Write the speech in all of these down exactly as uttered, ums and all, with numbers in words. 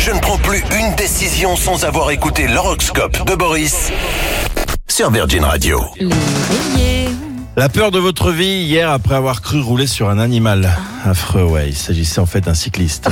Je ne prends plus une décision sans avoir écouté l'horoscope de Boris sur Virgin Radio. Les béliers. La peur de votre vie hier après avoir cru rouler sur un animal. Affreux, ouais, il s'agissait en fait d'un cycliste.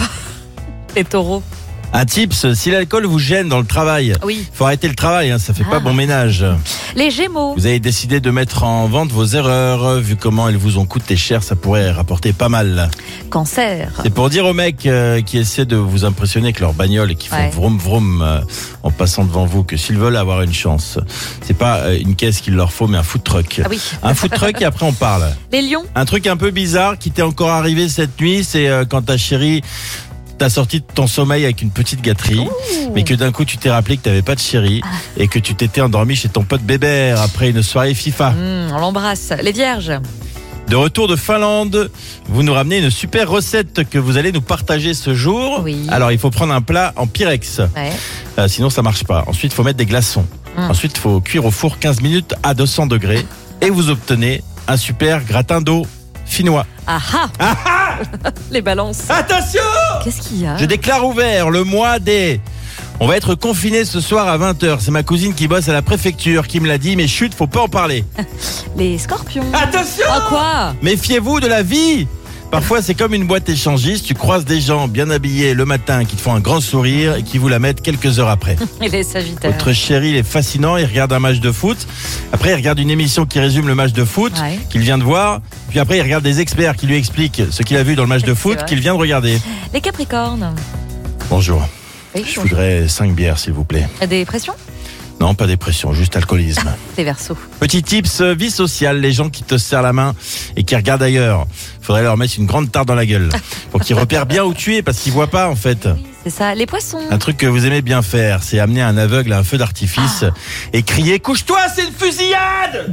Les taureaux. Un tips, si l'alcool vous gêne dans le travail, Oui. faut arrêter le travail, hein, ça fait Ah. pas bon ménage. Les gémeaux. Vous avez décidé de mettre en vente vos erreurs, vu comment elles vous ont coûté cher, ça pourrait rapporter pas mal. Cancer. C'est pour dire aux mecs euh, qui essaient de vous impressionner avec leur bagnole et qui font Ouais. vroom vroom euh, en passant devant vous, que s'ils veulent avoir une chance, c'est pas euh, une caisse qu'il leur faut, mais un food truck. Ah oui. Un food truck et après on parle. Les lions. Un truc un peu bizarre qui t'est encore arrivé cette nuit, c'est euh, quand ta chérie t'a sorti de ton sommeil avec une petite gâterie, Ouh. mais que d'un coup tu t'es rappelé que t'avais pas de chérie et que tu t'étais endormi chez ton pote Bébert après une soirée FIFA. Mmh, on l'embrasse. Les vierges. De retour de Finlande, vous nous ramenez une super recette que vous allez nous partager ce jour. Oui. Alors il faut prendre un plat en Pyrex, Ouais. euh, sinon ça marche pas. Ensuite il faut mettre des glaçons. Mmh. Ensuite il faut cuire au four quinze minutes à deux cents degrés et vous obtenez un super gratin d'eau finnois. Ah ah. Les balances. Attention! Qu'est-ce qu'il y a? Je déclare ouvert le mois des... On va être confinés ce soir à vingt heures. C'est ma cousine qui bosse à la préfecture qui me l'a dit, mais chut, faut pas en parler. Les scorpions. Attention! Ah quoi? Méfiez-vous de la vie! Parfois, c'est comme une boîte échangiste. Tu croises des gens bien habillés le matin qui te font un grand sourire et qui vous la mettent quelques heures après. Et les sagittaires. Votre chéri, il est fascinant. Il regarde un match de foot. Après, il regarde une émission qui résume le match de foot Ouais. qu'il vient de voir. Puis après, il regarde des experts qui lui expliquent ce qu'il a vu dans le match de C'est foot vrai. qu'il vient de regarder. Les capricornes. Bonjour. Oui, Je bonjour. voudrais cinq bières, s'il vous plaît. Des pressions? Non, pas dépression, juste alcoolisme. Les verseaux. Petit tips, euh, vie sociale, les gens qui te serrent la main et qui regardent ailleurs. Faudrait leur mettre une grande tarte dans la gueule pour qu'ils repèrent bien où tu es parce qu'ils voient pas en fait. Oui, c'est ça. Les poissons. Un truc que vous aimez bien faire, c'est amener un aveugle à un feu d'artifice et crier « Couche-toi, c'est une fusillade !»